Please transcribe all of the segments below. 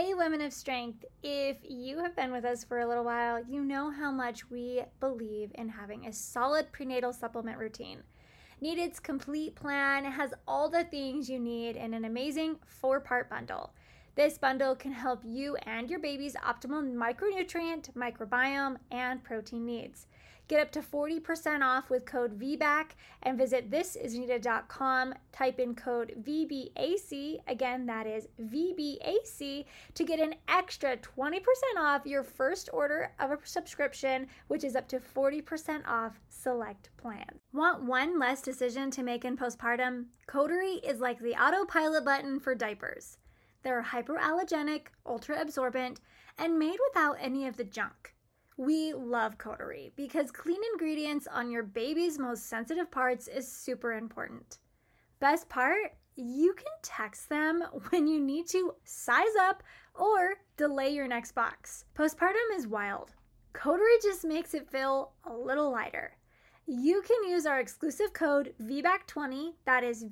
Hey, Women of Strength. If you have been with us for a little while, you know how much we believe in having a solid prenatal supplement routine. Needed's complete plan has all the things you need in an amazing 4-part bundle. This bundle can help you and your baby's optimal micronutrient, microbiome, and protein needs. Get up to 40% off with code VBAC and visit thisisneeded.com. Type in code VBAC, again that is VBAC, to get an extra 20% off your first order of a subscription, which is up to 40% off select plans. Want one less decision to make in postpartum? Coterie is like the autopilot button for diapers. They're hypoallergenic, ultra absorbent, and made without any of the junk. We love Coterie because clean ingredients on your baby's most sensitive parts is super important. Best part, you can text them when you need to size up or delay your next box. Postpartum is wild. Coterie just makes it feel a little lighter. You can use our exclusive code VBAC20, that is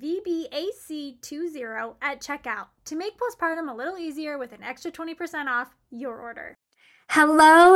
VBAC20 at checkout to make postpartum a little easier with an extra 20% off your order. Hello.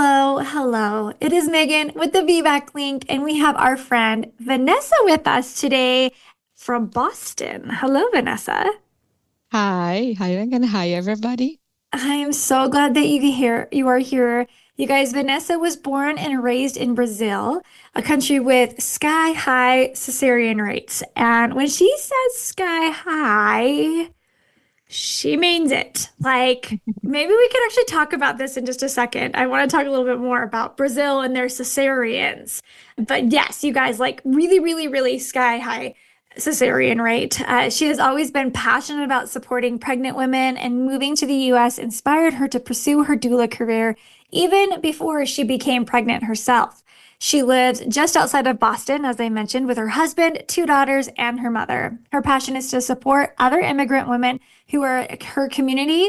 It is Megan with the VBAC link, and we have our friend Vanessa with us today from Boston. Hello, Vanessa. Hi, Megan. Hi, everybody. I am so glad that you are here. You guys, Vanessa was born and raised in Brazil, a country with sky-high cesarean rates. And when she says sky-high, she means it. Like, maybe we could actually talk about this in just a second. I want to talk a little bit more about Brazil and their cesareans. But yes, you guys, like really sky high cesarean rate. She has always been passionate about supporting pregnant women, and moving to the US inspired her to pursue her doula career even before she became pregnant herself. She lives just outside of Boston, as I mentioned, with her husband, 2 daughters, and her mother. Her passion is to support other immigrant women who are in her community,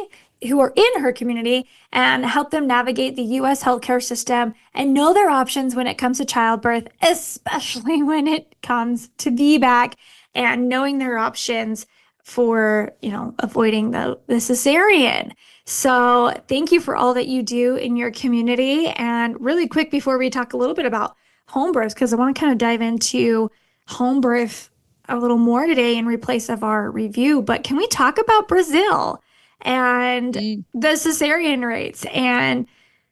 and help them navigate the US healthcare system and know their options when it comes to childbirth, especially when it comes to VBAC and knowing their options for, avoiding the cesarean. So thank you for all that you do in your community. And really quick, before we talk a little bit about home births, because I want to kind of dive into home birth a little more today in replace of our review, but can we talk about Brazil and the cesarean rates? And,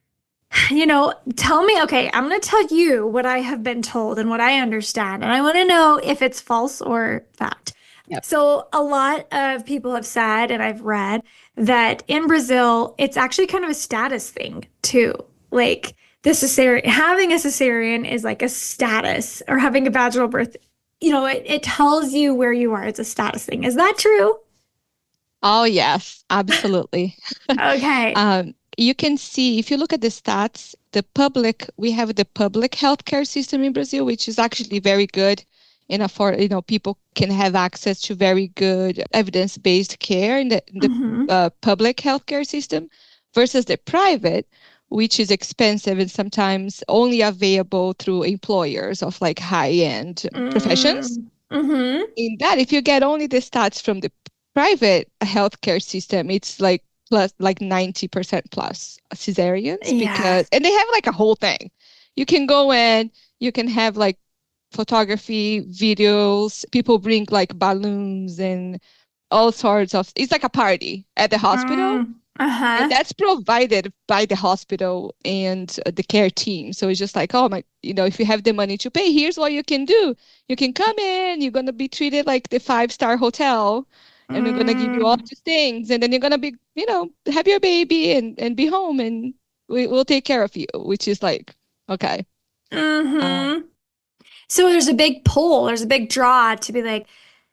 tell me, okay, I'm going to tell you what I have been told and what I understand. And I want to know if it's false or fact. Yep. So a lot of people have said, and I've read, that in Brazil, it's actually kind of a status thing too. Like having a cesarean is like a status, or having a vaginal birth. It tells you where you are. It's a status thing. Is that true? Oh, yes, absolutely. Okay. You can see, if you look at the stats, we have the public healthcare system in Brazil, which is actually very good. People can have access to very good evidence-based care in the public healthcare system versus the private, which is expensive and sometimes only available through employers of like high-end professions. Mm-hmm. In that, if you get only the stats from the private healthcare system, it's like plus like 90% plus cesareans and they have like a whole thing. You can go in, you can have like photography, videos, people bring like balloons and all sorts of, it's like a party at the hospital. And that's provided by the hospital and the care team. So it's just like, oh my, if you have the money to pay, here's what you can do. You can come in, you're going to be treated like the 5-star hotel, and we're going to give you all these things. And then you're going to be, have your baby and be home, and we'll take care of you, which is like, okay. So there's a big pull, there's a big draw to be like,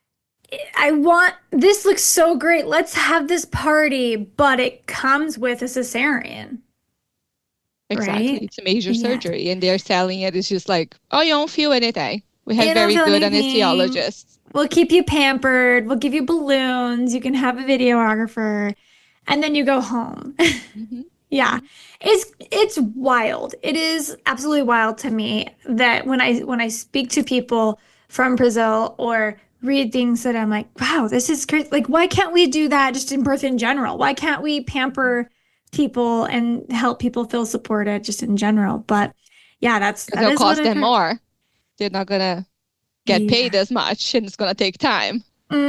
this looks so great. Let's have this party, but it comes with a cesarean. Exactly. Right? It's a major surgery, and they're selling it. It's just like, oh, you don't feel anything. We have very good anesthesiologists. We'll keep you pampered. We'll give you balloons. You can have a videographer, and then you go home. Yeah. It's wild. It is absolutely wild to me that when I speak to people from Brazil or read things that I'm like, wow, this is great. Like, why can't we do that just in birth in general? Why can't we pamper people and help people feel supported just in general? But yeah, Because that it'll is what cost I've them heard. more. They're not gonna get paid Yeah. as much, and it's gonna take time.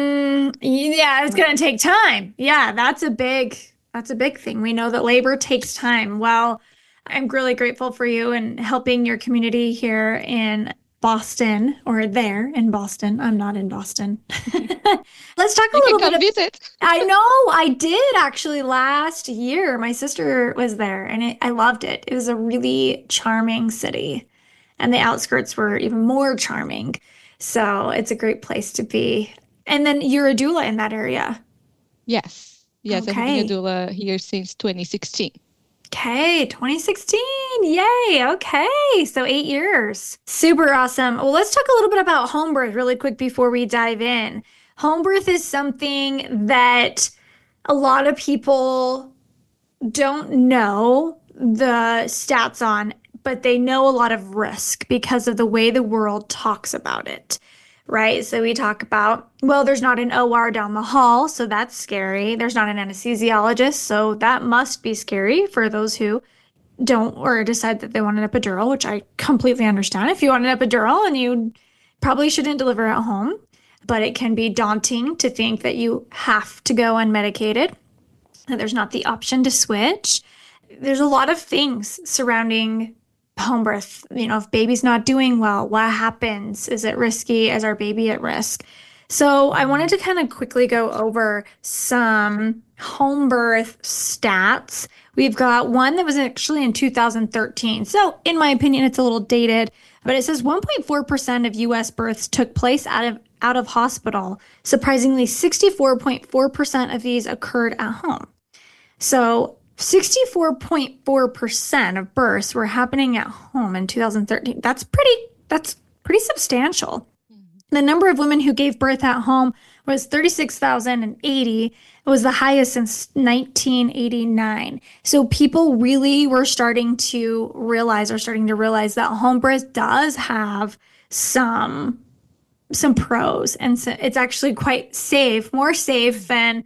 Yeah, it's gonna take time. Yeah, that's a big thing. We know that labor takes time. Well, I'm really grateful for you and helping your community here in Boston or there in Boston. I'm not in Boston. Let's talk You a can little bit come of, visit. I know I did actually last year. My sister was there and I loved it. It was a really charming city, and the outskirts were even more charming. So it's a great place to be. And then you're a doula in that area. Yes. Yes, I have been a Okay. doula here since 2016. Okay, 2016. Yay. Okay. So 8 years. Super awesome. Well, let's talk a little bit about home birth really quick before we dive in. Home birth is something that a lot of people don't know the stats on, but they know a lot of risk because of the way the world talks about it, right? So we talk about, well, there's not an OR down the hall, so that's scary. There's not an anesthesiologist, so that must be scary for those who don't or decide that they want an epidural, which I completely understand. If you want an epidural and you probably shouldn't deliver at home, but it can be daunting to think that you have to go unmedicated, that there's not the option to switch. There's a lot of things surrounding home birth. You know, if baby's not doing well, what happens? Is it risky? Is our baby at risk? So I wanted to kind of quickly go over some home birth stats. We've got one that was actually in 2013. So in my opinion, it's a little dated, but it says 1.4% of US births took place out of hospital. Surprisingly, 64.4% of these occurred at home. So 64.4% of births were happening at home in 2013. That's pretty substantial. Mhm. The number of women who gave birth at home was 36,080. It was the highest since 1989. So people really were starting to realize that home birth does have some some pros, and so it's actually quite safe, more safe than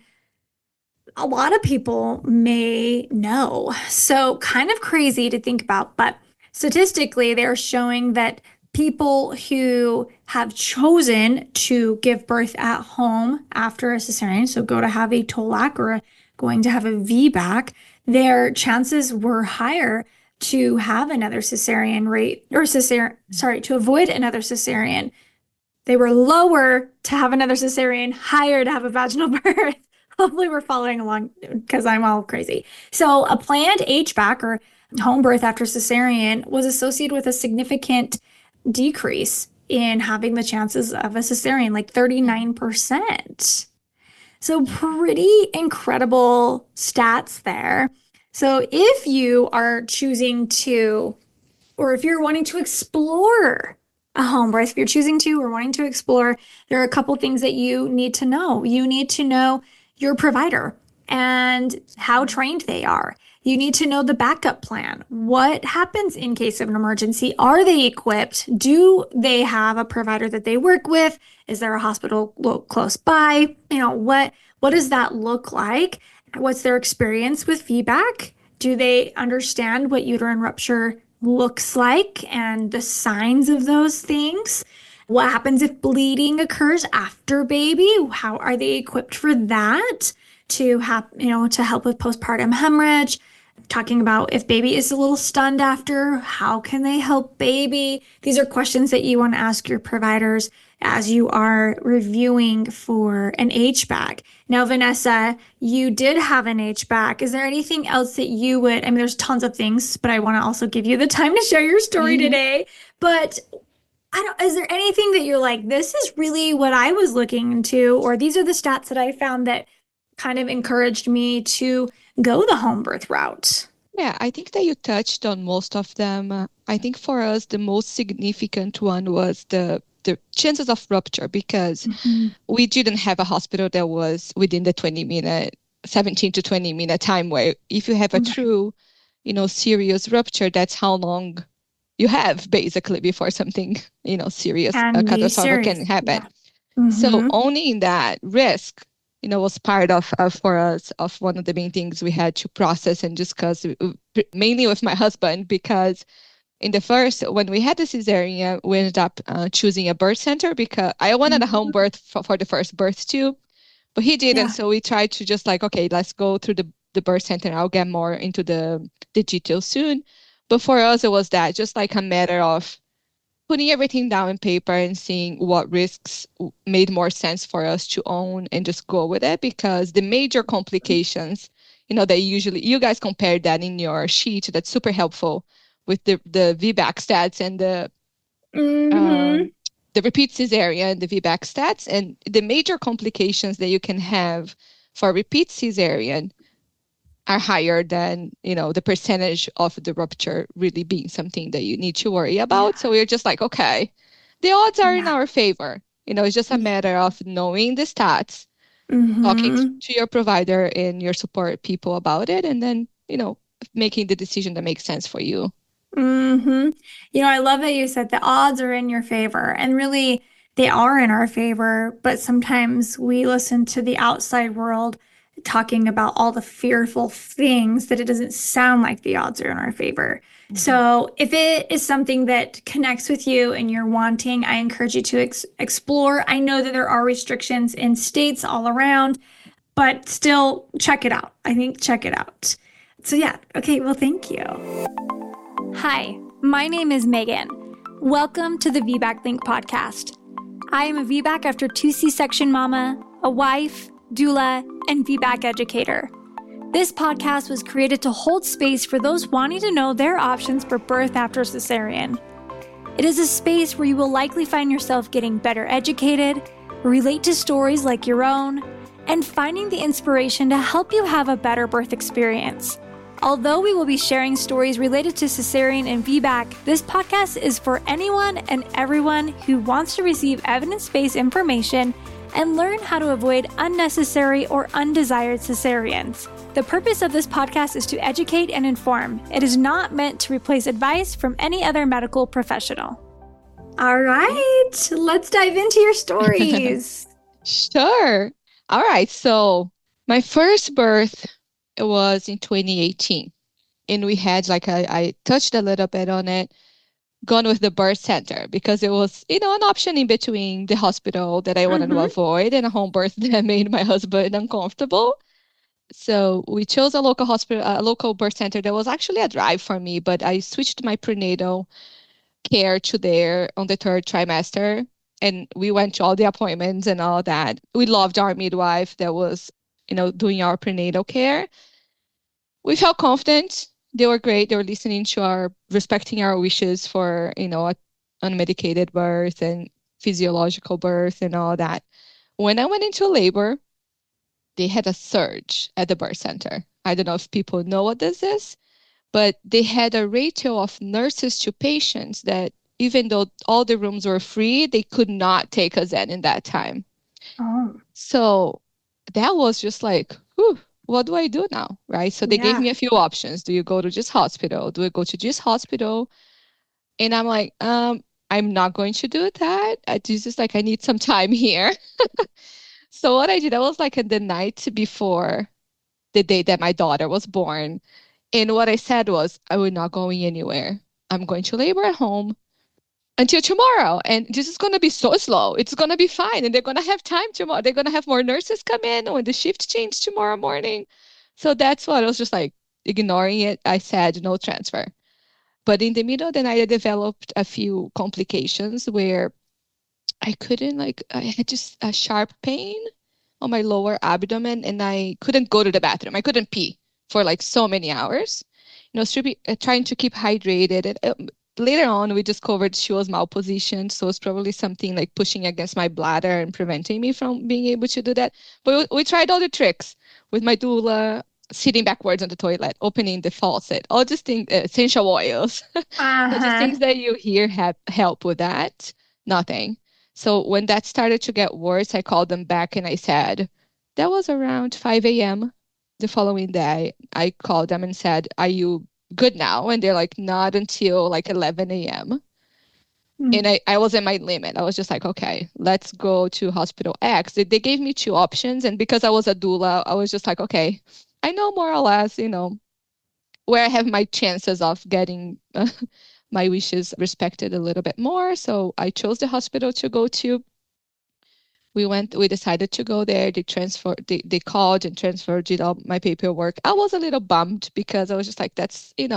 a lot of people may know. So, kind of crazy to think about, but statistically, they're showing that people who have chosen to give birth at home after a cesarean, so go to have a TOLAC or going to have a VBAC, their chances were higher to have another cesarean rate or sorry, to avoid another cesarean. They were lower to have another cesarean, higher to have a vaginal birth. Hopefully, we're following along because I'm all crazy. So, a planned HBAC or home birth after cesarean was associated with a significant decrease in having the chances of a cesarean, like Mhm. 39%. So, pretty incredible stats there. So, if you are choosing to, or if you're wanting to explore a home birth, if you're choosing to or wanting to explore, there are a couple things that you need to know. You need to know your provider and how Mhm. trained they are. You need to know the backup plan. What happens in case of an emergency? Are they equipped? Do they have a provider that they work with? Is there a hospital close by? You know, what does that look like? What's their experience with VBAC? Do they understand what uterine rupture looks like and the signs of those things? What happens if bleeding occurs after baby? How are they equipped for that to have, to help with postpartum hemorrhage? Talking about if baby is a little stunned after, how can they help baby? These are questions that you want to ask your providers as you are reviewing for an HBAC. Now, Vanessa, you did have an HBAC. Is there anything else that you would, I mean, there's tons of things, but I want to also give you the time to share your story Mhm. today. But is there anything that you're like, this is really what I was looking into, or these are the stats that I found that kind of encouraged me to go the home birth route? Yeah, I think that you touched on most of them. I think for us, the most significant one was the chances of rupture because Mhm. we didn't have a hospital that was within the 20-minute, 17 to 20-minute time where if you have a Right. true, serious rupture, that's how long you have basically before something, serious, Can be catastrophic can serious. happen. Yeah. So Mm-hmm. owning that risk, was part of for us of one of the main things we had to process and discuss, mainly with my husband, because in the first, when we had the cesarean, we ended up choosing a birth center because I wanted a home birth for the first birth too, but he didn't. Yeah. So we tried to just like, okay, let's go through the birth center. I'll get more into the details soon. But for us, it was that just like a matter of putting everything down in paper and seeing what risks made more sense for us to own and just go with it, because the major complications, that usually you guys compare that in your sheet. That's super helpful with the VBAC stats and Mm-hmm. the repeat cesarean and the VBAC stats. And the major complications that you can have for repeat cesarean are higher than, the percentage of the rupture really being something that you need to worry about. Yeah. So we're just like, okay, the odds are in Yeah. our favor. It's just a Yeah. matter of knowing the stats, talking Mm-hmm. to your provider and your support people about it, and then, making the decision that makes sense for you. Mm-hmm. I love that you said the odds are in your favor, and really they are in our favor, but sometimes we listen to the outside world talking about all the fearful things that it doesn't sound like the odds are in our favor. So if it is something that connects with you and you're wanting, I encourage you to explore. I know that there are restrictions in states all around, but still check it out. I think check it out. So yeah, okay, well, thank you. Hi, my name is Megan. Welcome to the VBAC Link podcast. I am a VBAC after 2 C-section mama, a wife, doula, and VBAC educator. This podcast was created to hold space for those wanting to know their options for birth after cesarean. It is a space where you will likely find yourself getting better educated, relate to stories like your own, and finding the inspiration to help you have a better birth experience. Although we will be sharing stories related to cesarean and VBAC, this podcast is for anyone and everyone who wants to receive evidence-based information and learn how to avoid unnecessary or undesired cesareans. The purpose of this podcast is to educate and inform. It is not meant to replace advice from any other medical professional. All right, let's dive into your stories. Sure. All right. So my first birth was in 2018. And we had, like, I touched a little bit on it, gone with the birth center because it was, an option in between the hospital that I wanted to avoid and a home birth that made my husband uncomfortable. So we chose a local hospital, a local birth center that was actually a drive for me, but I switched my prenatal care to there on the third trimester. And we went to all the appointments and all that. We loved our midwife that was, doing our prenatal care. We felt confident. They were great. They were listening to respecting our wishes for, a unmedicated birth and physiological birth and all that. When I went into labor, they had a surge at the birth center. I don't know if people know what this is, but they had a ratio of nurses to patients that even though all the rooms were free, they could not take us in that time. Oh. So that was just like, whew, what do I do now? Right? So they gave me a few options. Do you go to this hospital? Do I go to this hospital? And I'm like, I'm not going to do that. I just like, I need some time here. So what I did, I was like in the night before the day that my daughter was born. And what I said was, I will not going anywhere. I'm going to labor at home until tomorrow. And this is going to be so slow. It's going to be fine. And they're going to have time tomorrow. They're going to have more nurses come in when the shift change tomorrow morning. So that's what I was just like ignoring it. I said no transfer. But in the middle of the night, I developed a few complications where I couldn't, like, I had just a sharp pain on my lower abdomen and I couldn't go to the bathroom. I couldn't pee for like so many hours. Trying to keep hydrated. And later on, we discovered she was malpositioned. So it's probably something like pushing against my bladder and preventing me from being able to do that. But we tried all the tricks with my doula, sitting backwards on the toilet, opening the faucet, all these things, essential oils. So just things that you hear help with that. Nothing. So when that started to get worse, I called them back and I said, that was around 5 a.m. the following day. I called them and said, are you good now? And they're like, not until like 11 a.m. And I was at my limit. I was just like, okay, let's go to hospital X. They gave me two options. And because I was a doula, I was just like, okay, I know more or less, where I have my chances of getting my wishes respected a little bit more. So I chose the hospital to go to. We decided to go there. They called and transferred, did all my paperwork. I was a little bummed because I was just like,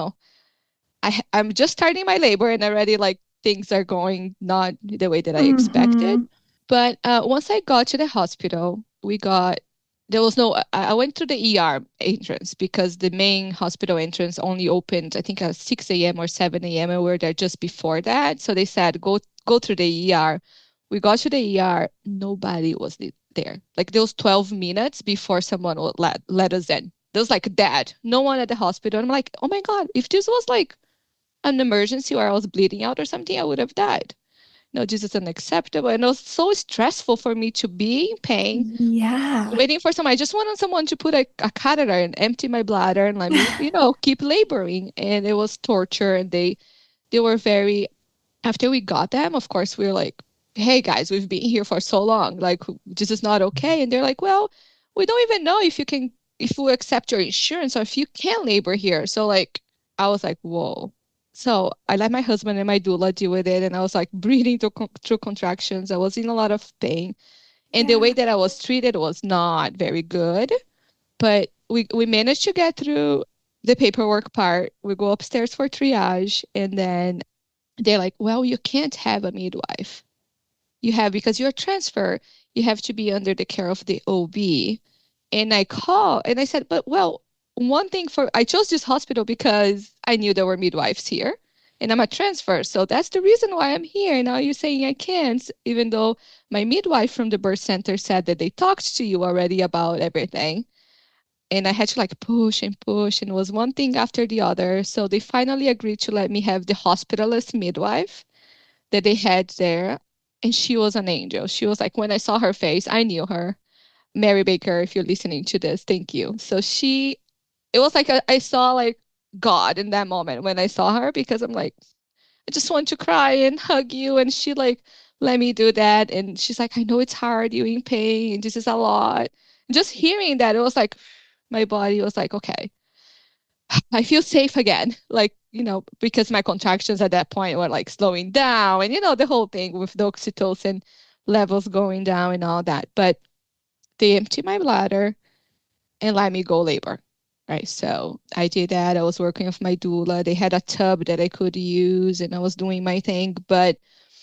I'm just starting my labor and already like things are going not the way that I expected. But once I got to the hospital, there was no, I went through the ER entrance because the main hospital entrance only opened, I think at 6 a.m. or 7 a.m. and we were there just before that. So they said, go through the ER. We got to the ER, nobody was there. Like those 12 minutes before someone would let us in. There was like dead, no one at the hospital. And I'm like, oh my God, if this was like an emergency where I was bleeding out or something, I would have died. No, this is unacceptable. And it was so stressful for me to be in pain, Yeah. waiting for someone. I just wanted someone to put a catheter and empty my bladder and let me, keep laboring. And it was torture. And they were very, after we got them, of course, we were like, hey guys, we've been here for so long. Like, this is not okay. And they're like, well, we don't even know if we accept your insurance or if you can labor here. So like, I was like, whoa. So I let my husband and my doula deal with it. And I was like breathing through contractions. I was in a lot of pain. And the way that I was treated was not very good. But we managed to get through the paperwork part. We go upstairs for triage. And then they're like, well, you can't have a midwife. Because you're a transfer, you have to be under the care of the OB. And I called and I said, but well, I chose this hospital because I knew there were midwives here and I'm a transfer. So that's the reason why I'm here. Now you're saying I can't, even though my midwife from the birth center said that they talked to you already about everything. And I had to like push and push, and it was one thing after the other. So they finally agreed to let me have the hospitalist midwife that they had there. And she was an angel. She was like, when I saw her face, I knew her. Mary Baker, if you're listening to this, thank you. So it was like I saw like God in that moment when I saw her, because I'm like, I just want to cry and hug you. And she like let me do that. And she's like, I know it's hard, you're in pain, this is a lot. Just hearing that, it was like my body was like, okay, I feel safe again. Like, because my contractions at that point were like slowing down and the whole thing with the oxytocin levels going down and all that. But they emptied my bladder and let me go labor. Right. So I did that. I was working with my doula. They had a tub that I could use and I was doing my thing. But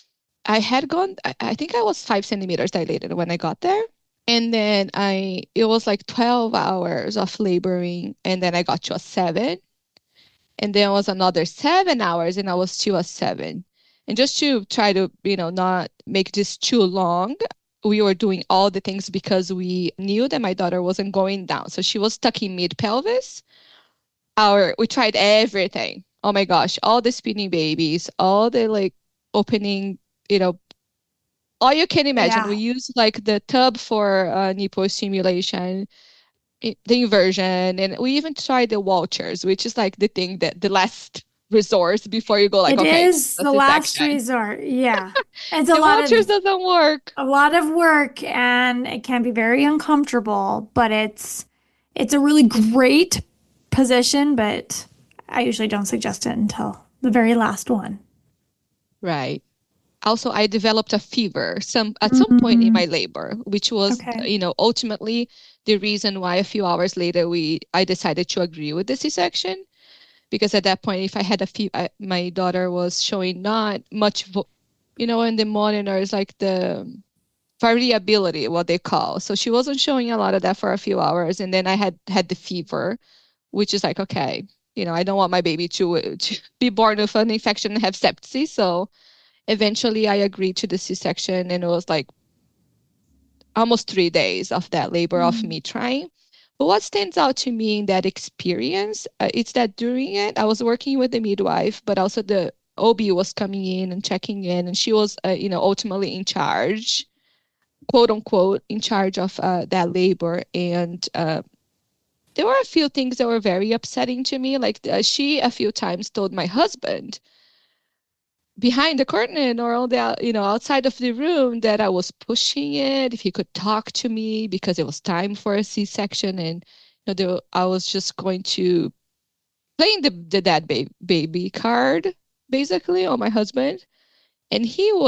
I think I was 5 centimeters dilated when I got there. And then it was like 12 hours of laboring. And then I got to a 7. And then it was another 7 hours and I was still a 7. And just to try to, not make this too long, we were doing all the things because we knew that my daughter wasn't going down. So she was stuck in mid pelvis. We tried everything. Oh my gosh, all the spinning babies, all the like opening, all you can imagine. Yeah. We used like the tub for nipple stimulation, the inversion, and we even tried the Walters, which is like the thing that the last resort before you go like, It okay, is that's the the last section. resort. Yeah. It's The Walters doesn't work. a lot of work and it can be very uncomfortable, but it's a really great position, but I usually don't suggest it until the very last one. Right. Also, I developed a fever at some point in my labor, which was, Okay. ultimately the reason why a few hours later I decided to agree with the C-section. Because at that point, if I had my daughter was showing not much, in the monitors, like the variability, what they call. So she wasn't showing a lot of that for a few hours. And then I had the fever, which is like, okay, I don't want my baby to be born with an infection and have sepsis. So eventually I agreed to the C-section, and it was like almost 3 days of that labor of me trying. But what stands out to me in that experience, it's that during it, I was working with the midwife, but also the OB was coming in and checking in, and she was, ultimately in charge, quote unquote, in charge of that labor. And there were a few things that were very upsetting to me. Like she a few times told my husband, behind the curtain or on the, outside of the room, that I was pushing it, if he could talk to me, because it was time for a C-section. And I was just going to playing the dead baby card basically on my husband. And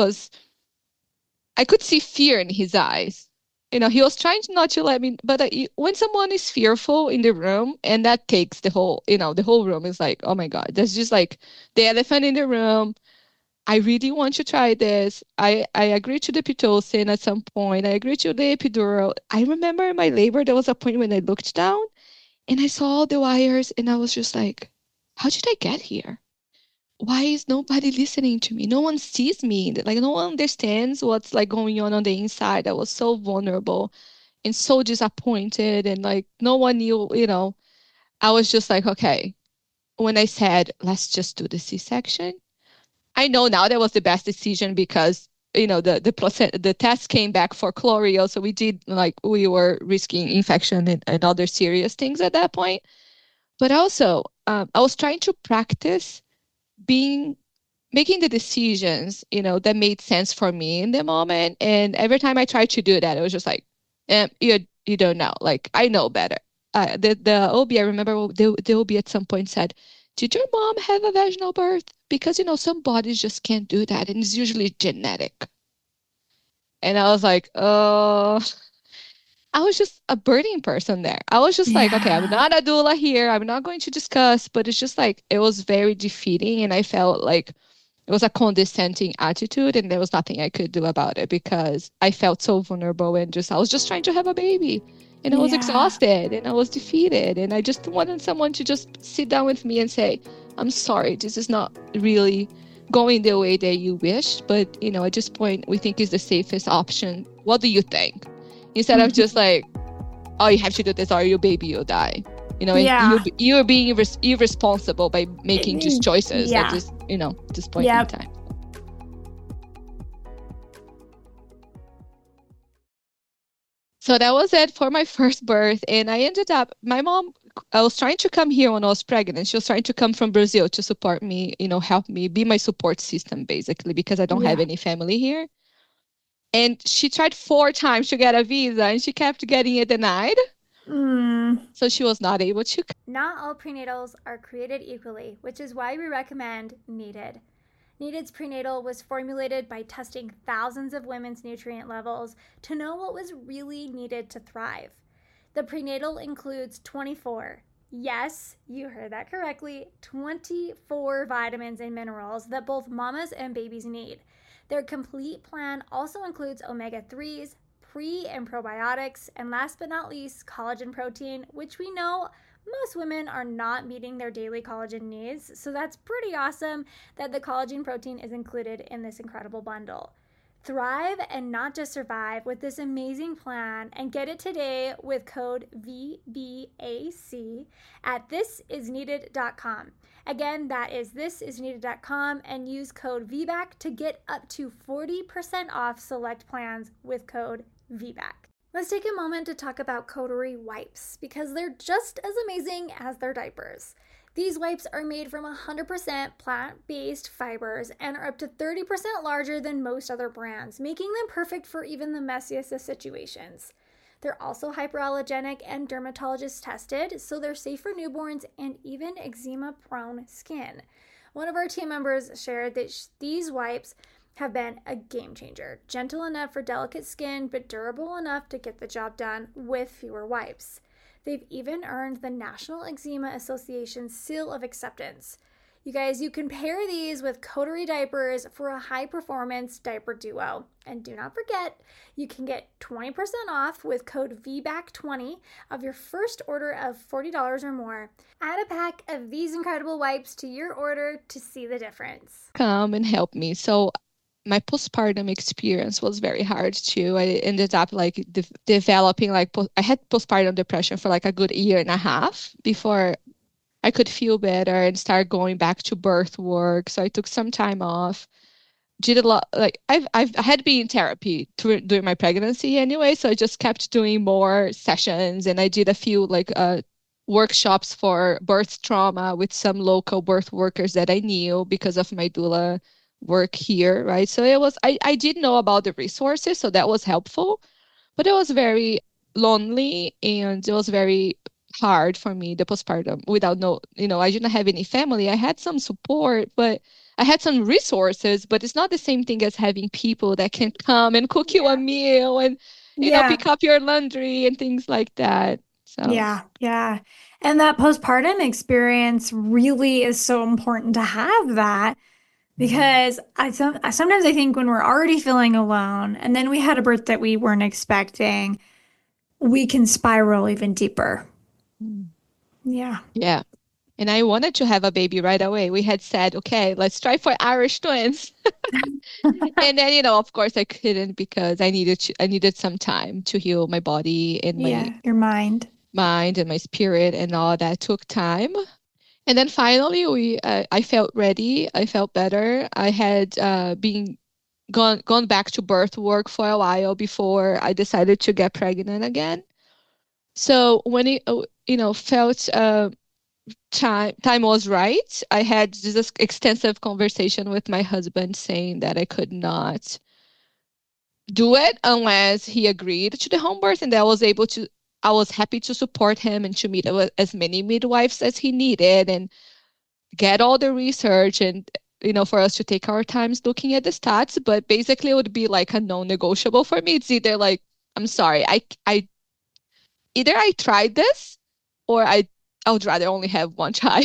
I could see fear in his eyes. He was trying not to let me, but when someone is fearful in the room, and that takes the whole room is like, oh my God, that's just like the elephant in the room. I really want to try this. I agreed to the Pitocin at some point. I agreed to the epidural. I remember in my labor, there was a point when I looked down and I saw all the wires, and I was just like, how did I get here? Why is nobody listening to me? No one sees me. Like, no one understands what's like going on the inside. I was so vulnerable and so disappointed, and like no one knew, I was just like, okay. When I said, let's just do the C-section, I know now that was the best decision, because the test came back for chlorio, so we were risking infection and other serious things at that point. But also, I was trying to practice making the decisions, that made sense for me in the moment. And every time I tried to do that, it was just like, you don't know. Like, I know better. The OB, I remember the OB at some point said, did your mom have a vaginal birth? Because, some bodies just can't do that, and it's usually genetic. And I was like, oh, I was just a burning person there. I was just like, okay, I'm not a doula here. I'm not going to discuss, but it's just like, it was very defeating. And I felt like it was a condescending attitude, and there was nothing I could do about it, because I felt so vulnerable, and I was just trying to have a baby. And I was exhausted, and I was defeated, and I just wanted someone to just sit down with me and say, I'm sorry, this is not really going the way that you wish, but at this point, we think is the safest option. What do you think? Instead of just like, oh, you have to do this or your baby will die. You're being irresponsible by making these choices at this point in time. So that was it for my first birth. And I ended up, I was trying to come here when I was pregnant. She was trying to come from Brazil to support me, help me, be my support system, basically, because I don't have any family here. And she tried 4 times to get a visa, and she kept getting it denied. So she was not able to. Not all prenatals are created equally, which is why we recommend Needed. Needed's prenatal was formulated by testing thousands of women's nutrient levels to know what was really needed to thrive. The prenatal includes 24, yes, you heard that correctly, 24 vitamins and minerals that both mamas and babies need. Their complete plan also includes omega-3s, pre- and probiotics, and last but not least, collagen protein, which we know most women are not meeting their daily collagen needs, so that's pretty awesome that the collagen protein is included in this incredible bundle. Thrive and not just survive with this amazing plan, and get it today with code VBAC at thisisneeded.com. Again, that is thisisneeded.com, and use code VBAC to get up to 40% off select plans with code VBAC. Let's take a moment to talk about Coterie wipes, because they're just as amazing as their diapers. These wipes are made from 100% plant-based fibers and are up to 30% larger than most other brands, making them perfect for even the messiest of situations. They're also hyperallergenic and dermatologist tested, so they're safe for newborns and even eczema-prone skin. One of our team members shared that these wipes have been a game changer, gentle enough for delicate skin, but durable enough to get the job done with fewer wipes. They've even earned the National Eczema Association's seal of acceptance. You guys, you can pair these with Coterie diapers for a high-performance diaper duo. And do not forget, you can get 20% off with code VBAC20 of your first order of $40 or more. Add a pack of these incredible wipes to your order to see the difference. Come and help me. So my postpartum experience was very hard too. I ended up developing I had postpartum depression for a good year and a half before I could feel better and start going back to birth work. So I took some time off. Did a lot, I had been in therapy during my pregnancy anyway, so I just kept doing more sessions, and I did a few workshops for birth trauma with some local birth workers that I knew because of my doula work here, right? So it was, I did know about the resources, so that was helpful, but it was very lonely and it was very hard for me, the postpartum, without no, I didn't have any family. I had some support, but I had some resources, but it's not the same thing as having people that can come and cook you a Yeah. meal and, Yeah. pick up your laundry and things like that. So, Yeah. Yeah. And that postpartum experience really is so important to have that because sometimes I think when we're already feeling alone and then we had a birth that we weren't expecting, we can spiral even deeper. mm, Yeah. yeah. And I wanted to have a baby right away. We had said, okay, let's try for Irish twins. And then, of course I couldn't because I needed some time to heal my body and my Yeah. Your mind. mind and my spirit, and all that took time. And then finally I felt ready. I felt better. I had been gone back to birth work for a while before I decided to get pregnant again. So when it felt time was right, I had this extensive conversation with my husband saying that I could not do it unless he agreed to the home birth, and that I was happy to support him and to meet as many midwives as he needed and get all the research and for us to take our times looking at the stats. But basically it would be like a non-negotiable for me. It's either like, I'm sorry, I either I tried this or I would rather only have one child.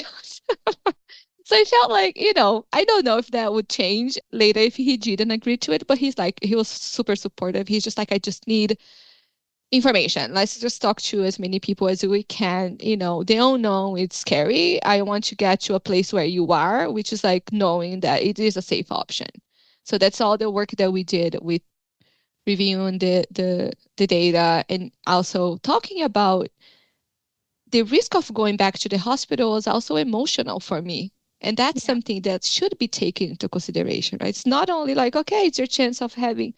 So I felt like, I don't know if that would change later if he didn't agree to it, but he was super supportive. He's just like, I just need information. Let's just talk to as many people as we can. They don't know it's scary. I want to get to a place where you are, which is like knowing that it is a safe option. So that's all the work that we did with reviewing the data and also talking about the risk of going back to the hospital is also emotional for me. And that's Yeah. something that should be taken into consideration, right? It's not only like, okay, it's your chance of having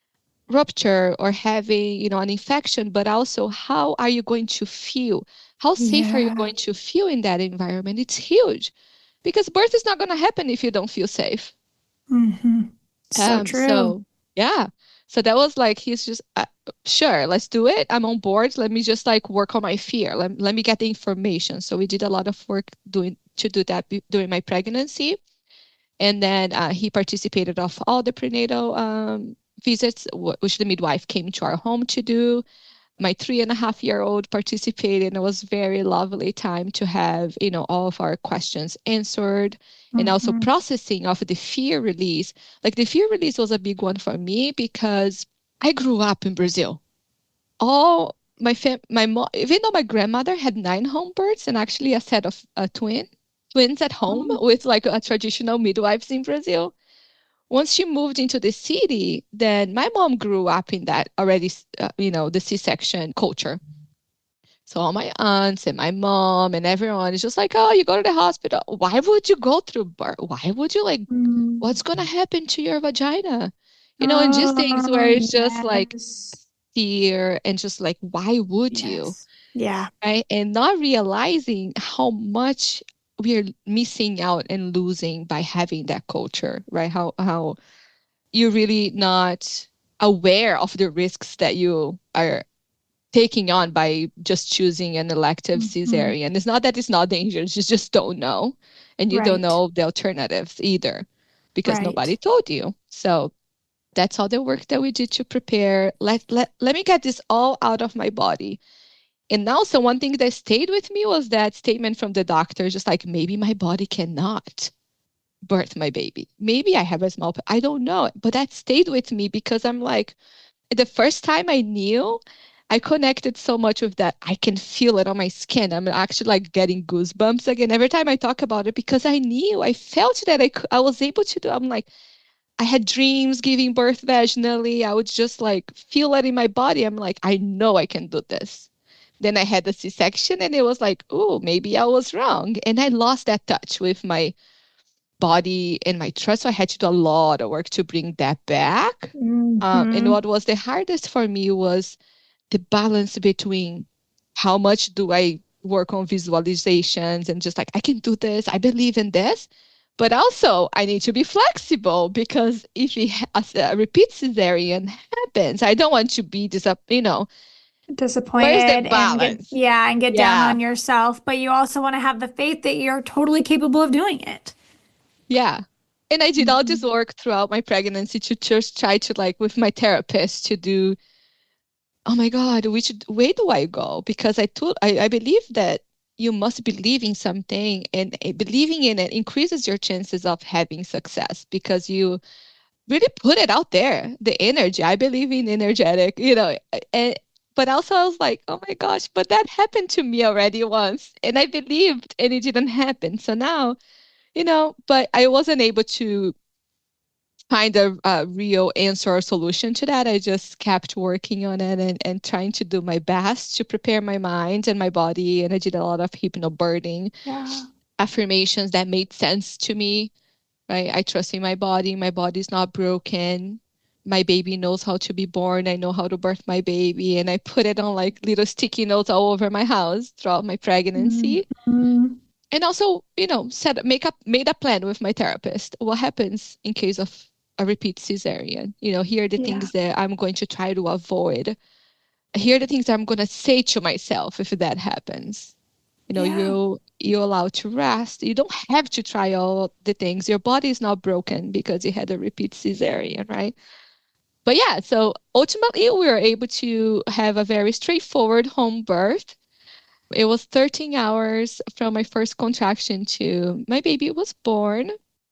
rupture or having, an infection, but also how are you going to feel? How safe are you Yeah. going to feel in that environment? It's huge because birth is not going to happen if you don't feel safe. Hmm. So true. So yeah. So that was like, he's just, sure, let's do it. I'm on board. Let me just like work on my fear. Let me get the information. So we did a lot of work to do that during my pregnancy. And then he participated of all the prenatal visits, which the midwife came to our home to do. My 3.5-year-old participated, and it was very lovely time to have, all of our questions answered and also Hmm. processing of the fear release. Like the fear release was a big one for me because I grew up in Brazil. All my mom, even though my grandmother had 9 home births and actually a set of twins at home Oh. with like a traditional midwives in Brazil. Once she moved into the city, then my mom grew up in that already, the C-section culture. So all my aunts and my mom and everyone is just like, oh, you go to the hospital. Why would you go through birth? Why would you like, Mm. what's going to happen to your vagina? And just things Oh, where it's just like yes. fear and just like, why would you? Yes. Yeah. Right? And not realizing how much we're missing out and losing by having that culture, right? How you're really not aware of the risks that you are taking on by just choosing an elective Hmm. cesarean. It's not that it's not dangerous, you just don't know. And you don't Right. know the alternatives either because nobody Right. told you. So that's all the work that we did to prepare. Let me get this all out of my body. And also, one thing that stayed with me was that statement from the doctor, just like, maybe my body cannot birth my baby. Maybe I have a small, I don't know. But that stayed with me because I'm like, the first time I knew, I connected so much with that. I can feel it on my skin. I'm actually like getting goosebumps again every time I talk about it because I knew, I felt that I was able to do. I'm like, I had dreams giving birth vaginally. I would just like feel it in my body. I'm like, I know I can do this. Then I had the C-section and it was like, oh, maybe I was wrong. And I lost that touch with my body and my trust. So I had to do a lot of work to bring that back. And Hmm. what was the hardest for me was the balance between how much do I work on visualizations and just like, I can do this, I believe in this, But also, I need to be flexible because if a repeat cesarean happens, I don't want to be where's the Disappointed and balance? get down Yeah. on yourself, but you also want to have the faith that you're totally capable of doing it. Yeah. And I did all this Mhm. work throughout my pregnancy to just try to like with my therapist to do, oh my God, which way do I go? Because I believe that you must believe in something and believing in it increases your chances of having success because you really put it out there, the energy. I believe in energetic, and but also I was like, oh my gosh, but that happened to me already once and I believed and it didn't happen. So now, but I wasn't able to find a real answer or solution to that. I just kept working on it and trying to do my best to prepare my mind and my body. And I did a lot of hypnobirthing Yeah. affirmations that made sense to me, right? I trust in my body. My body's not broken. My baby knows how to be born. I know how to birth my baby. And I put it on like little sticky notes all over my house throughout my pregnancy. Mhm. And also, made a plan with my therapist. What happens in case of a repeat cesarean? Here are the Yeah. things that I'm going to try to avoid. Here are the things I'm going to say to myself if that happens. Yeah. You're allowed to rest. You don't have to try all the things. Your body is not broken because you had a repeat cesarean, right? But yeah, so ultimately we were able to have a very straightforward home birth. It was 13 hours from my first contraction to my baby was born.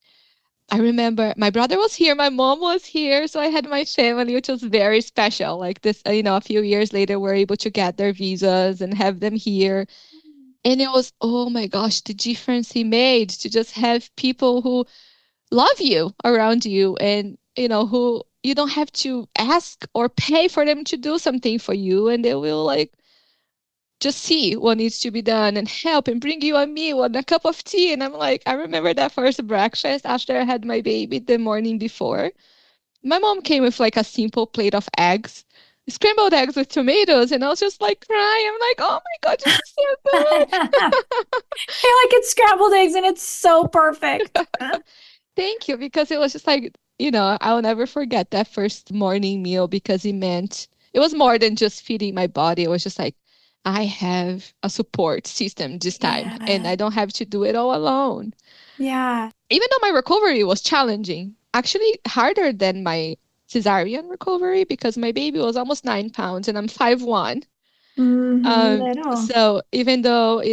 I remember my brother was here, my mom was here, so I had my family, which was very special. Like this, a few years later, we're able to get their visas and have them here. And it was, oh my gosh, the difference he made to just have people who love you around you and, who you don't have to ask or pay for them to do something for you. And they will like just see what needs to be done and help and bring you a meal and a cup of tea. And I'm like, I remember that first breakfast after I had my baby the morning before. My mom came with like a simple plate of eggs, scrambled eggs with tomatoes, and I was just like crying. I'm like, oh my God, this is so I good. like it's scrambled eggs and it's so perfect. Thank you, because it was just like, I'll never forget that first morning meal because it was more than just feeding my body. It was just like, I have a support system this time and Yeah. I don't have to do it all alone. Yeah. Even though my recovery was challenging, actually harder than my cesarean recovery because my baby was almost 9 pounds and I'm 5'1". Little. So even though,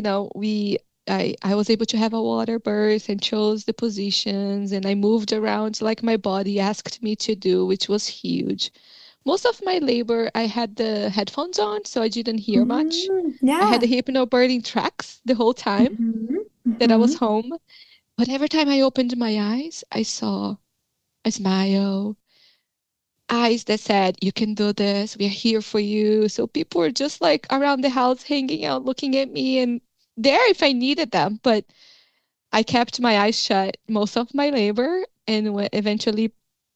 I was able to have a water birth and chose the positions and I moved around like my body asked me to do, which was huge. Most of my labor, I had the headphones on, so I didn't hear much. I had Yeah. the hypnobirthing tracks the whole time hmm that I was hmm home. But every time I opened my eyes, I saw a smile, eyes that said, you can do this. We are here for you. So people were just like around the house hanging out, looking at me and there if I needed them. But I kept my eyes shut most of my labor. And eventually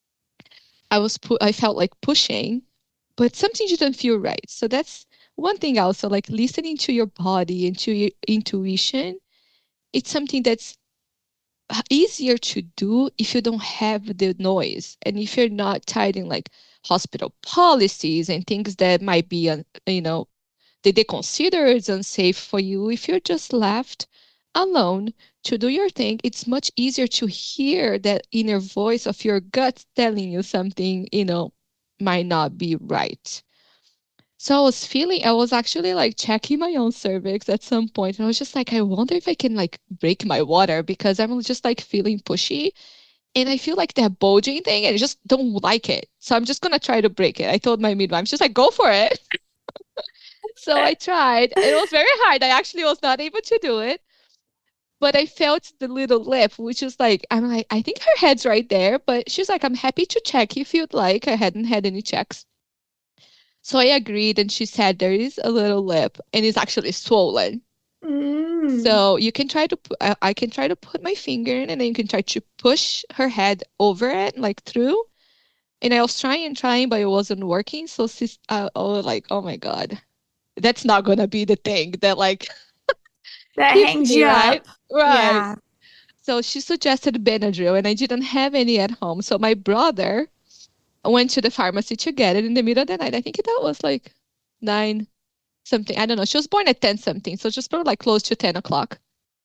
I felt like pushing, but something didn't feel right. So that's one thing also, like listening to your body and to your intuition. It's something that's easier to do if you don't have the noise and if you're not tied in like hospital policies and things that might be, that they consider is unsafe for you. If you're just left alone to do your thing, it's much easier to hear that inner voice of your gut telling you something, might not be right. So I was actually like checking my own cervix at some point, and I was just like, I wonder if I can like break my water because I'm just like feeling pushy. And I feel like that bulging thing, and I just don't like it. So I'm just gonna try to break it. I told my midwife, she's like, go for it. So I tried. It was very hard. I actually was not able to do it. But I felt the little lip, which was like, I'm like, I think her head's right there. But she's like, I'm happy to check if you'd like. I hadn't had any checks. So I agreed, and she said there is a little lip, and it's actually swollen. Mm. So you can try to, I can try to put my finger in, and then you can try to push her head over it, like through. And I was trying, but it wasn't working. So she's, like, oh my God, that's not gonna be the thing that like That keeps hangs me, you right? up. Right. Yeah. So she suggested Benadryl, and I didn't have any at home. So my brother went to the pharmacy to get it in the middle of the night. I think that was like 9 something. I don't know. She was born at 10 something. So just probably like close to 10 o'clock.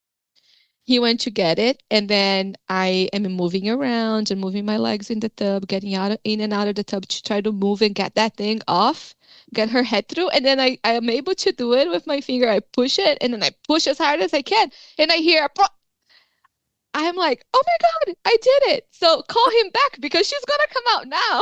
He went to get it, and then I am moving around and moving my legs in the tub, getting in and out of the tub to try to move and get that thing off, get her head through. And then I am able to do it with my finger. I push it, and then I push as hard as I can. And I hear, I'm like, oh my God, I did it. So call him back because she's going to come out now.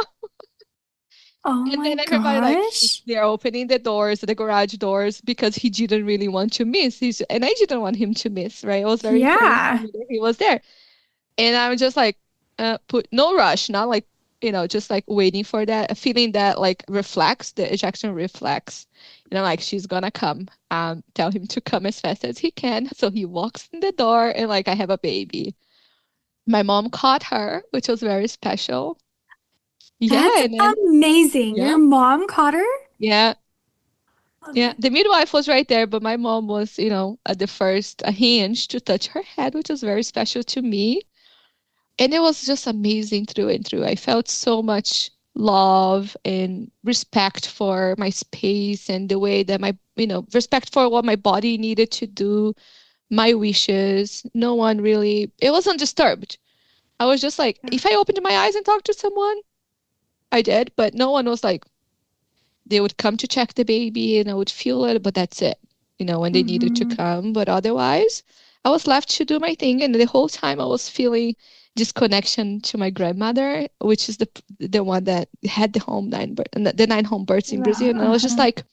Oh And my then everybody like gosh. they're opening the doors, the garage doors, because he didn't really want to miss. And I didn't want him to miss, right? It was very important for Yeah. me that he was there. And I'm just like, put no rush, not like, just like waiting for that, feeling that like reflex, the ejection reflex. Like she's gonna come. Tell him to come as fast as he can. So he walks in the door and like I have a baby. My mom caught her, which was very special. Yeah, That's and then amazing. yeah, Your mom caught her? yeah. Love Yeah, it. the midwife was right there, but my mom was, at the first a hinge to touch her head, which was very special to me. And it was just amazing through and through. I felt so much love and respect for my space and the way that respect for what my body needed to do, my wishes. No one really, it was undisturbed. I was just like, if I opened my eyes and talked to someone, I did, but no one was like, they would come to check the baby and I would feel it, but that's it, when they needed to Mhm. come. But otherwise, I was left to do my thing. And the whole time I was feeling this connection to my grandmother, which is the one that had the 9 home births in Brazil. And I was just Uh-huh. like,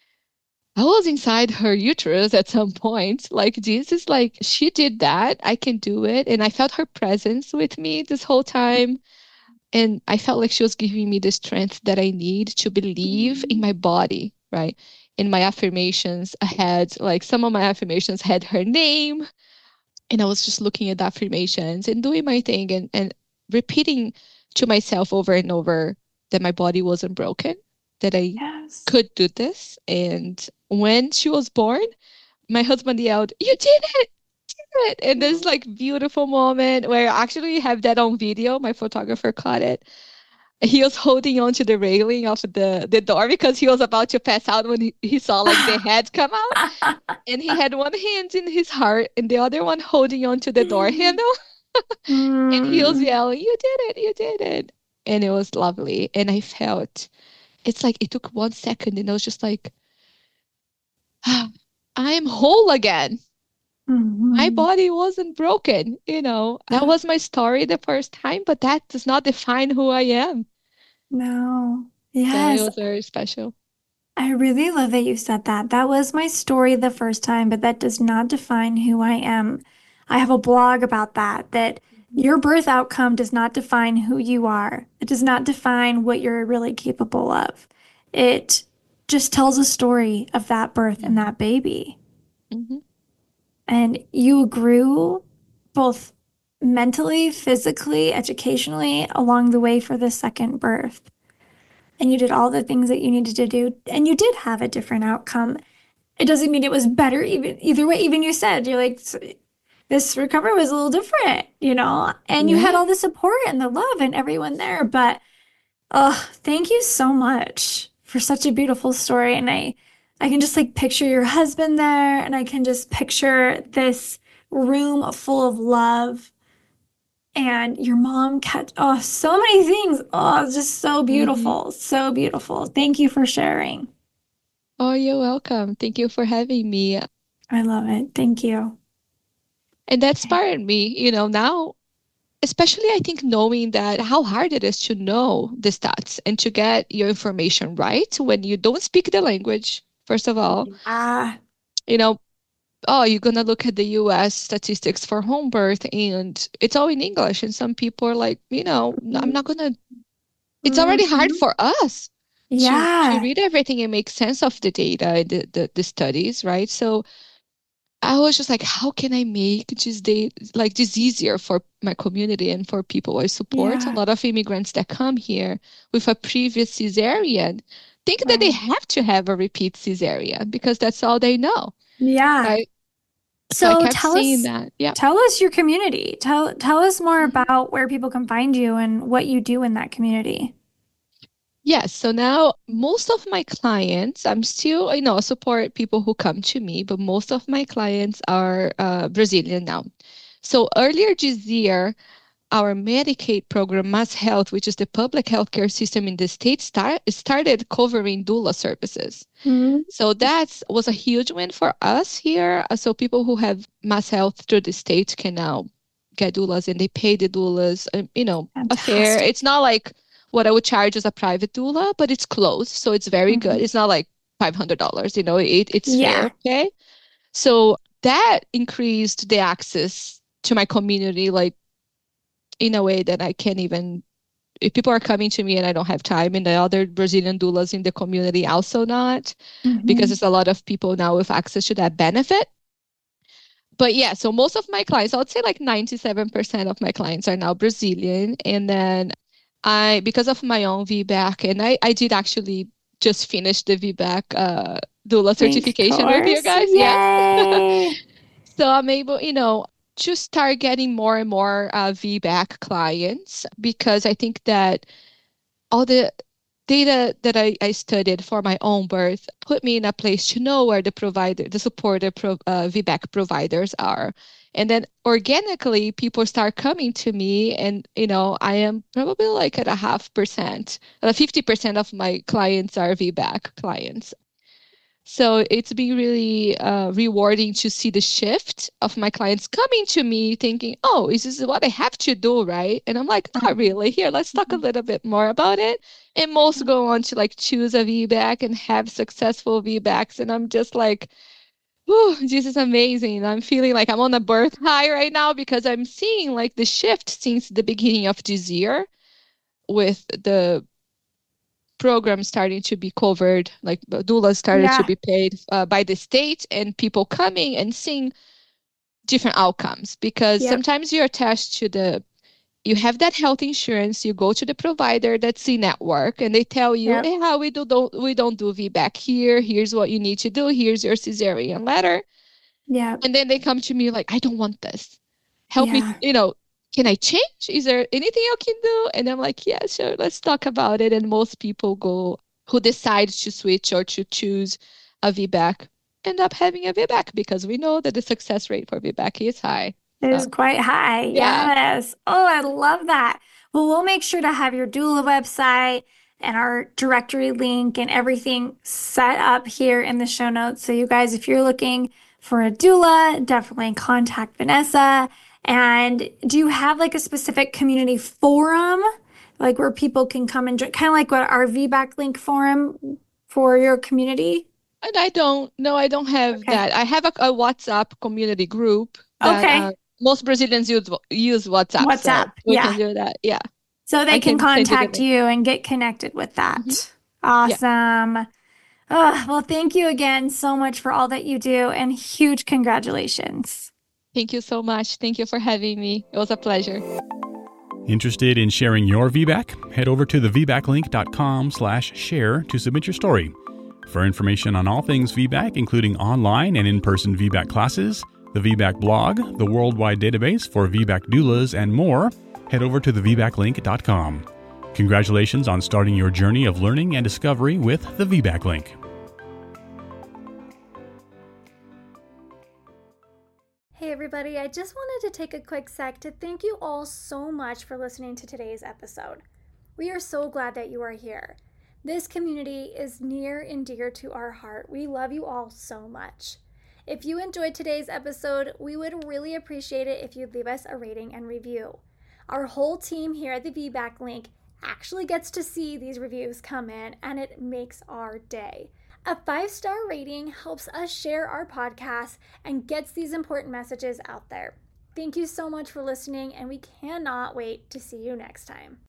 I was inside her uterus at some point. Like, this is like, she did that. I can do it. And I felt her presence with me this whole time. And I felt like she was giving me the strength that I need to believe in my body, right? In my affirmations, like some of my affirmations had her name. And I was just looking at the affirmations and doing my thing and repeating to myself over and over that my body wasn't broken, that I Yes. could do this. And when she was born, my husband yelled, "You did it! It. And this like beautiful moment where I actually have that on video. My photographer caught it. He was holding on to the railing of the door because he was about to pass out when he saw like the head come out. And he had one hand in his heart and the other one holding on to the door handle. And he was Mm. yelling, "You did it, you did it." And it was lovely. And I felt it's like it took 1 second and I was just like, I am whole again. My Mhm. body wasn't broken, That was my story the first time, but that does not define who I am. No. So it Yes. was very special. I really love that you said that. That was my story the first time, but that does not define who I am. I have a blog about that your birth outcome does not define who you are. It does not define what you're really capable of. It just tells a story of that birth and that baby. Hmm. And you grew both mentally, physically, educationally along the way for the second birth. And you did all the things that you needed to do, and you did have a different outcome. It doesn't mean it was better, even either way. Even you said you're like, this recovery was a little different, and you had Yeah. all the support and the love and everyone there. But oh, thank you so much for such a beautiful story. And I can just like picture your husband there, and I can just picture this room full of love and your mom catch so many things. Oh, it's just so Hmm. beautiful. So beautiful. Thank you for sharing. Oh, you're welcome. Thank you for having me. I love it. Thank you. And that inspired me, now, especially I think knowing that how hard it is to know the stats and to get your information right when you don't speak the language, first of all. Ah, You know, oh, you're gonna look at the US statistics for home birth and it's all in English. And some people are like, I'm not gonna, it's already hard mhm. for us to Yeah. read everything and make sense of the data and the studies, right? So I was just like, how can I make this easier for my community and for people I support? A Yeah. lot of immigrants that come here with a previous cesarean think that they Right. have to have a repeat cesarean because that's all they know, Yeah. right? So I So kept seeing that. Yeah. tell us your community. Tell us more about where people can find you and what you do in that community. Yes. So now most of my clients, I'm still, support people who come to me, but most of my clients are Brazilian now. So earlier this year, our Medicaid program, Mass Health, which is the public healthcare system in the state, started covering doula services. Mhm. So that was a huge win for us here. So people who have Mass Health through the state can now get doulas, and they pay the doulas, a fair. Fantastic. It's not like what I would charge as a private doula, but it's close. So it's very good. Mhm. It's not like $500, it's fair. Yeah. Okay. So that increased the access to my community, like in a way that I can't even, if people are coming to me and I don't have time, and the other Brazilian doulas in the community also not, because Mhm. there's a lot of people now with access to that benefit. But yeah, so most of my clients, I would say like 97% of my clients are now Brazilian. And then because of my own VBAC, and I did actually just finish the VBAC doula Thank certification with you course. guys. Yes. Yay. So I'm able, to start getting more and more VBAC clients, because I think that all the data that I studied for my own birth put me in a place to know where the supported VBAC providers are. And then organically, people start coming to me, and, I am probably like at 0.5%, 50% of my clients are VBAC clients. So it's been really rewarding to see the shift of my clients coming to me thinking, oh, is this what I have to do, right? And I'm like, not really. Here, let's talk a little bit more about it. And most go on to like choose a VBAC and have successful VBACs. And I'm just like, oh, this is amazing. I'm feeling like I'm on a birth high right now, because I'm seeing like the shift since the beginning of this year, with the program starting to be covered, like doulas started to Yeah. be paid by the state, and people coming and seeing different outcomes. Because Yep. sometimes you're attached to you have that health insurance, you go to the provider that's in network, and they tell you, Yep. hey, how we don't do VBAC here. Here's what you need to do. Here's your cesarean letter. Yep. And then they come to me like, I don't want this. Help me, Yeah. can I change? Is there anything I can do? And I'm like, yeah, sure, let's talk about it. And most people who decide to switch or to choose a VBAC end up having a VBAC, because we know that the success rate for VBAC is high. It is So, quite high. yeah. Yes. Oh, I love that. Well, we'll make sure to have your doula website and our directory link and everything set up here in the show notes. So you guys, if you're looking for a doula, definitely contact Vanessa. And do you have like a specific community forum, like where people can come and join, kind of like what our VBAC link forum for your community? And I don't have Okay. that. I have a WhatsApp community group that Okay. most Brazilians use WhatsApp, so WhatsApp. we can Yeah. do that. Yeah, So they I can can send you the contact link. you and get connected with Hmm. that. Yeah. Awesome. Oh, well, thank you again so much for all that you do and huge congratulations. Thank you so much. Thank you for having me. It was a pleasure. Interested in sharing your VBAC? Head over to thevbaclink.com/share to submit your story. For information on all things VBAC, including online and in-person VBAC classes, the VBAC blog, the worldwide database for VBAC doulas, and more, head over to thevbaclink.com. Congratulations on starting your journey of learning and discovery with the VBAC Link. Hey everybody, I just wanted to take a quick sec to thank you all so much for listening to today's episode. We are so glad that you are here. This community is near and dear to our heart. We love you all so much. If you enjoyed today's episode, we would really appreciate it if you'd leave us a rating and review. Our whole team here at the VBAC Link actually gets to see these reviews come in, and it makes our day. A 5-star rating helps us share our podcast and gets these important messages out there. Thank you so much for listening, and we cannot wait to see you next time.